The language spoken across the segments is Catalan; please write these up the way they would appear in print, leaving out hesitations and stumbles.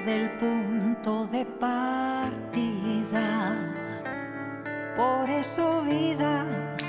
desde el punto de partida. Por eso, vida,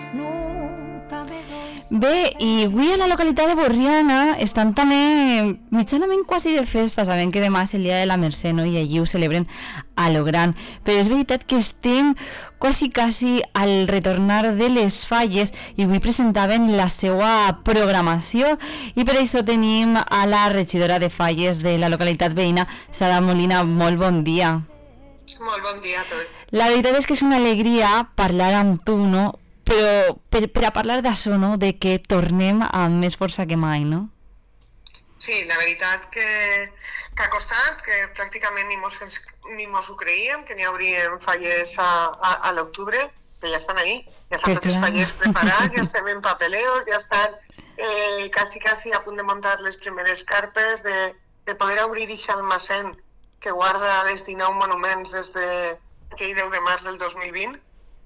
nunca me doy... Bé, i avui a la localitat de Borriana estan també mitjanament quasi de festa, sabem que demà és el dia de la Mercè, no? I allí ho celebren a lo gran, però és veritat que estem quasi al retornar de les falles i avui presentaven la seva programació i per això tenim a la regidora de falles de la localitat veïna, Sara Molina. Molt bon dia. Molt bon dia a tots. La veritat és que és una alegria parlar amb tu, no? Però per a parlar d'això, no? De que tornem amb més força que mai, no? Sí, la veritat que ha costat, que pràcticament ni mos ho creíem, que n'hi hauríem falles a l'octubre, que ja estan ahí, ja estan totes falles preparats, ja estem en papeleos, ja estan quasi a punt de muntar les primeres carpes, de poder obrir aquest almacén que guarda les 19 monuments des d'aquell 10 de març del 2020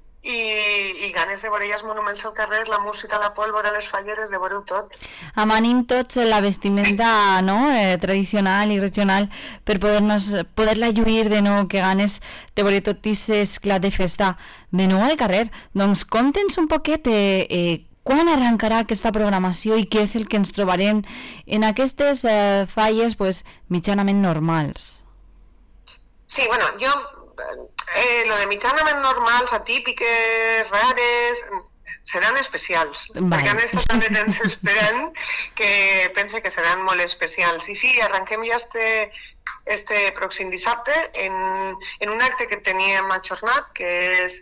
i ganes de veure els monuments al carrer, la música, la pólvora, les falleres, de veure-ho tot. Amanim tots la vestimenta, no? Tradicional i regional per poder-la lluir de nou, que ganes de veure tot aquest esclat de festa de nou al carrer. Doncs conta'ns un poquet quan arrencarà aquesta programació i què és el que ens trobarem en aquestes falles mitjanament normals. Sí, bueno, lo de mitjanament normals, atípiques, rares, seran especials, perquè han estat tant de temps esperant que pense que seran molt especials. I sí, arrenquem ja este pròxim dissabte en un acte que teníem ajornat, que és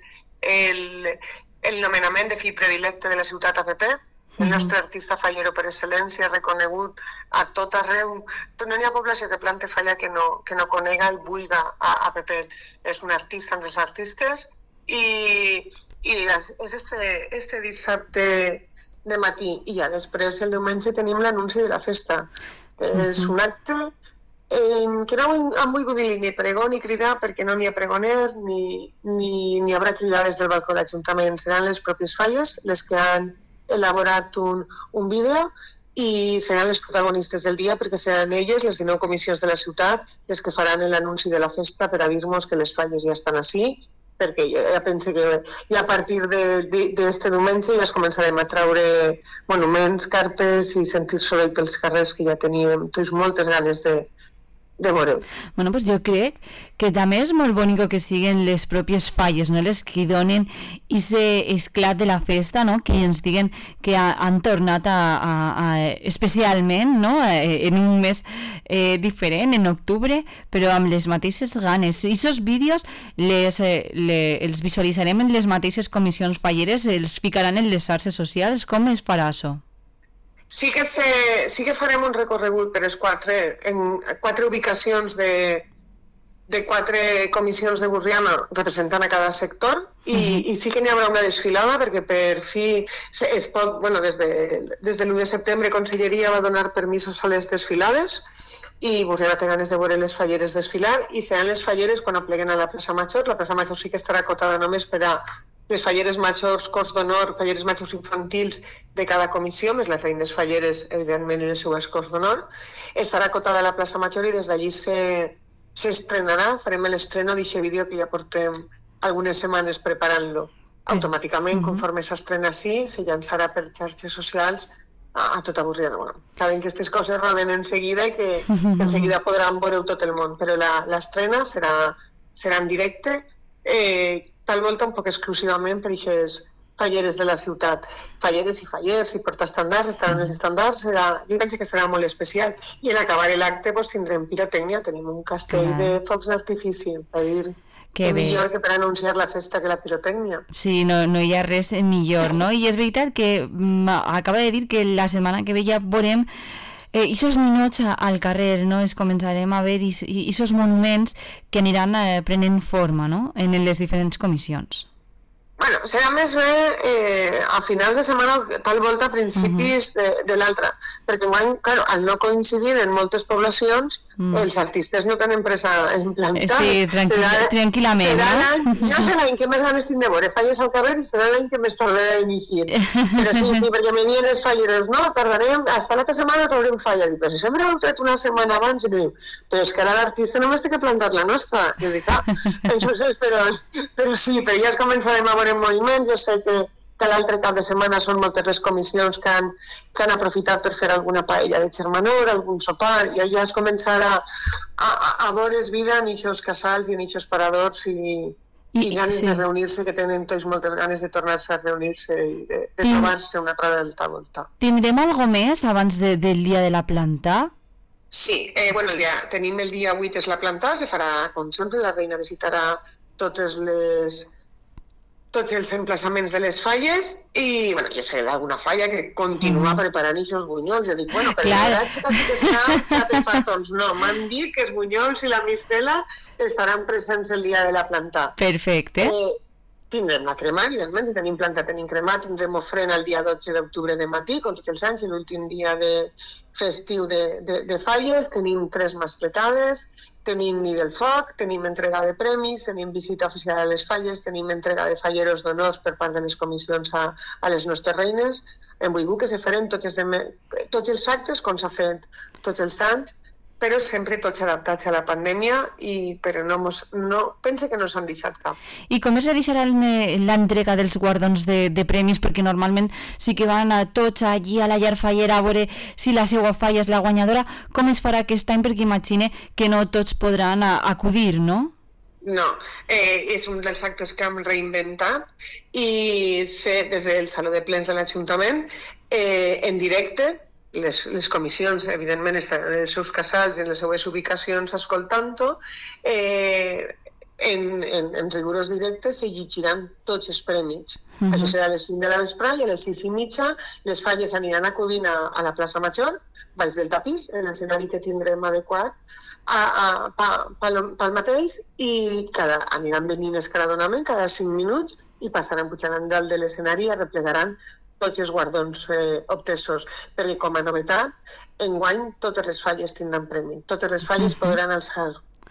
el nomenament de fill predilecte de la ciutat a PP, el nostre artista fallero per excel·lència, reconegut a tot arreu. No hi ha població que plante falla que no conega i buiga a Pepet. És un artista entre els artistes i és este dissabte de matí i ja després el diumenge tenim l'anunci de la festa. És un acte que no han volgut dir ni pregó ni cridar perquè no n'hi ha pregoner ni haurà cridades del balcó de l'Ajuntament. Seran les pròpies falles les que han elaborat un vídeo i seran les protagonistes del dia perquè seran elles, les 19 comissions de la ciutat, les que faran l'anunci de la festa per a dir-nos que les falles ja estan així, perquè ja pense que ja a partir d'este diumenge ja es començarem a traure monuments, carpes i sentir soroll pels carrers que ja teníem moltes ganes de veure. Bueno, pues jo crec que també és molt bonic que siguin les pròpies falles, no? Les que donen ese esclat de la festa, no? Que ens diguen que han tornat especialment, no? En un mes diferent, en octubre, però amb les mateixes ganes. I aquests vídeos els visualitzarem en les mateixes comissions falleres, els ficaran en les xarxes socials. Com es farà això? Sí que farem un recorregut per les quatre ubicacions de 4 comissions de Borriana representant a cada sector i sí que n'hi haurà una desfilada perquè per fi es pot, des de l'1 de setembre Conselleria va donar permisos a les desfilades i Borriana té ganes de veure les falleres desfilar i seran les falleres quan apleguen a la plaça Major. La plaça Major sí que estarà acotada només per a les falleres majors, cors d'honor, falleres majors infantils de cada comissió, més les reines falleres, evidentment, i les seues cors d'honor. Estarà acotada a la plaça Major i des d'allí s'estrenarà, farem l'estreno d'aquest vídeo que ja portem algunes setmanes preparant-lo. Automàticament, conforme s'estrena així, se llançarà per xarxes socials a tota Borriana. Saben que aquestes coses roden en seguida i que en seguida podran veure tot el món, però l'estrena serà en directe, tal volta un poc exclusivament per aquestes falleres de la ciutat. Falleres i fallers i portaestandards estaran els estandards, jo penso que serà molt especial. I en acabar l'acte tindrem pirotècnia, tenim un castell de focs d'artifici, per dir que millor que per anunciar la festa que la pirotècnia. Sí, no hi ha res millor, no? I és veritat que acaba de dir que la setmana que ve ja veurem aquests ninots al carrer, no? Es començarem a veure aquests monuments que aniran prenent forma, no? En les diferents comissions. Bueno, serà més bé a finals de setmana, tal volta a principis de l'altra, perquè claro, al no coincidir en moltes poblacions, els artistes no tenen pressa en plantar. Sí, tranquil·lament. Jo sé l'any que més ganes tinc de veure falles al carrer i serà l'any que més tardaré a iniciar. Però sí, perquè me diuen els falleros, no, tardarem, hasta l'altra setmana t'obrem falla. Dic, però sempre heu tret una setmana abans i diu, però és que ara l'artista només té que plantar la nostra. I dic, entonces, però sí, però ja es començarem a veure moviments. Jo sé que l'altre cap de setmana són moltes les comissions que han aprofitat per fer alguna paella de germanor, algun sopar, i allà es començarà a veure's vida en eixos casals i en eixos paradors i ganes de reunir-se, que tenen tots moltes ganes de tornar-se a reunir-se i de trobar-se una altra volta. Tindrem alguna més abans del dia de la planta? Sí, bueno, tenim el dia 8 és la planta, se farà, com sempre, la reina visitarà tots els emplaçaments de les falles i, bueno, jo sé d'alguna falla que continua preparant aquests bunyols. Jo dic, bueno, però la xica sí que serà de fartons. No, m'han dit que els bunyols i la mistela estaran presents el dia de la planta. Perfecte. Tindrem la crema, evidentment, si tenim planta tenim crema, tindrem ofrena el dia 12 d'octubre de matí, com tots els anys, l'últim dia festiu de falles, tenim 3 mascletades, tenim nit del foc, tenim entrega de premis, tenim visita oficial a les falles, tenim entrega de falleros d'honors per part de les comissions a les nostres reines. Hem volgut que se feren tots els actes com s'ha fet tots els anys, però sempre tots adaptats a la pandèmia, però no pense que no s'han deixat cap. I com es realitzarà l'entrega dels guardons de premis? Perquè normalment sí que van tots allí a la llar fallera a veure si la seva falla és la guanyadora. Com es farà aquest any? Perquè imagine que no tots podran acudir, no? No, és un dels actes que hem reinventat i des del Saló de Plens de l'Ajuntament en directe. Les comissions, evidentment, estan en els seus casals i en les seues ubicacions escoltant-ho. En rigorós directe se llegiran tots els premis. Això serà a les 5 de la vesprada i a les 6:30 les falles aniran acudint a la plaça Major, baix del tapís, en l'escenari que tindrem adequat, pel mateix, i aniran venint escaladonament cada 5 minuts i passaran pujant dalt de l'escenari i arreplegaran tots els guardons obtesos, perquè com a novetat, enguany totes les falles tindran premi, totes les falles podran alçar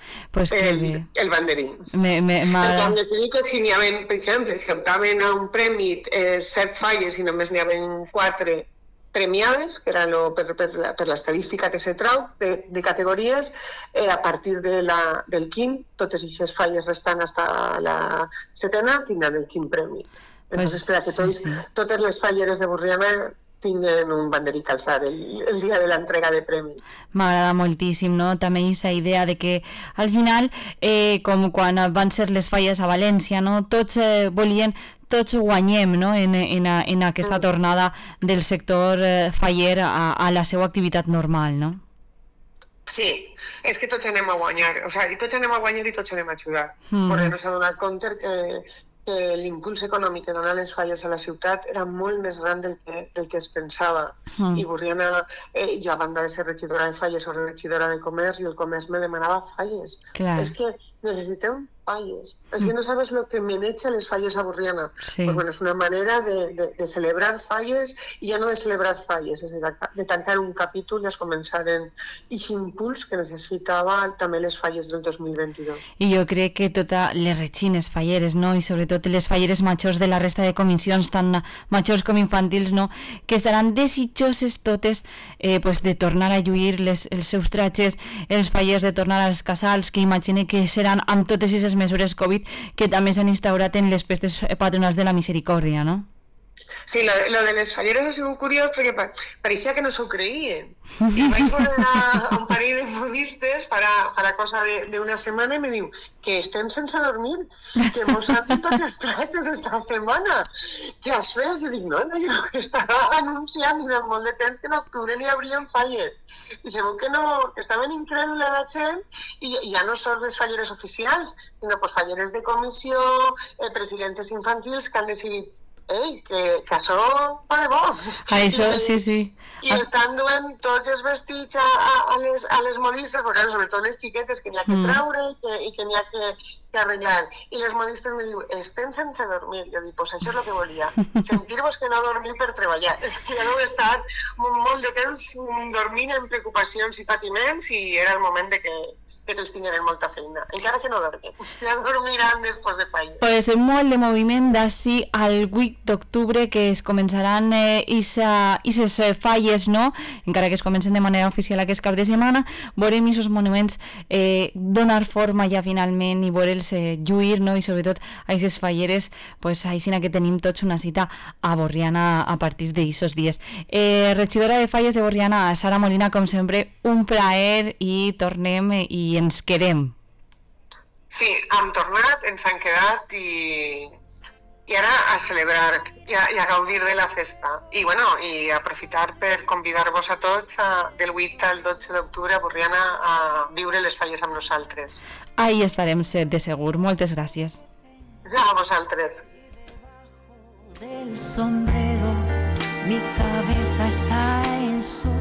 el banderí. Perquè hem decidit que si n'hi havia, per exemple, si optaven a un premi 7 falles i només n'hi havia 4 premiades, que era per l'estadística que se trau de categories, a partir del quint, totes aquestes falles restant fins a la 7a tindran el quint premi. Entonces, per a que totes les falleres de Borriana tinguen un banderí a alçar el dia de l'entrega de premis. M'agrada moltíssim, no? També aquesta idea de que al final, com quan van ser les falles a València, no? Tots volien, tots guanyem, no? en aquesta tornada del sector faller a la seva activitat normal, no? Sí, és que tots anem a guanyar, i tots anem a guanyar i tots anem a ajudar, perquè no s'ha donat compte que l'impuls econòmic que donen les falles a la ciutat era molt més gran del que es pensava. I Borriana, jo a banda de ser regidora de falles, soc regidora de comerç i el comerç me demanava falles. És que necessitem falles. És que no sabes lo que maneja les falles a Borriana. Pues bueno, és una manera de celebrar falles i ja no de celebrar falles, és de tancar un capítol i es començaren aquest impuls que necessitava també les falles del 2022. I jo crec que totes les regines falleres, no? I sobretot les falleres majors de la resta de comissions, tant majors com infantils, no? Que estaran desitjoses totes de tornar a lluir els seus tratges, els fallers de tornar als casals, que imagine que seran amb totes aquestes mesures Covid que també s'han instaurat en les festes patronals de la Misericòrdia, no? Sí, lo de les falleres ha sigut curiós perquè pareixia que no s'ho creien. I vaig veure a un parell de modistes para cosa d'una setmana i me diu que estem sense dormir, que mos han dit tots els tratges esta setmana. Què has fet? Jo dic, no, jo estava anunciant durant molt de temps que en octubre n'hi haurien falles. I segur que no, que estaven incrèdula la gent i ja no són les falleres oficials, sinó falleres de comissió, presidentes infantils que han decidit ei, que això va de bo. Això, sí. I estan duent tots els vestits a les modistes, perquè sobretot les xiquetes que n'hi ha que treure i que n'hi ha que arreglar. I les modistes me diuen, estem sense dormir. Jo dic, pues això és el que volia, sentir-vos que no dormir per treballar. Ja no he estat molt de temps dormint en preocupacions i patiments i era el moment de que tots tingueren molta feina, encara que no dormen. Ja dormiran després de pair. Pues molt de moviment d'ací al 8 d'octubre que es començaran aquestes falles, no? Encara que es comencen de manera oficial aquest cap de setmana, veurem aquests monuments donar forma ja finalment i veure'ls lluir, no? I sobretot a aquestes falleres, pues així que tenim tots una cita a Borriana a partir d'aquests dies. Regidora de Falles de Borriana, Sara Molina, com sempre, un plaer i tornem i ens quedem. Sí, hem tornat, ens han quedat i ara a celebrar i a gaudir de la festa. I bueno, i aprofitar per convidar-vos a tots del 8 al 12 d'octubre a Borriana a viure les falles amb nosaltres. Ahí estarem de segur. Moltes gràcies. A vosaltres. Del sombrero, mi cabeza está en su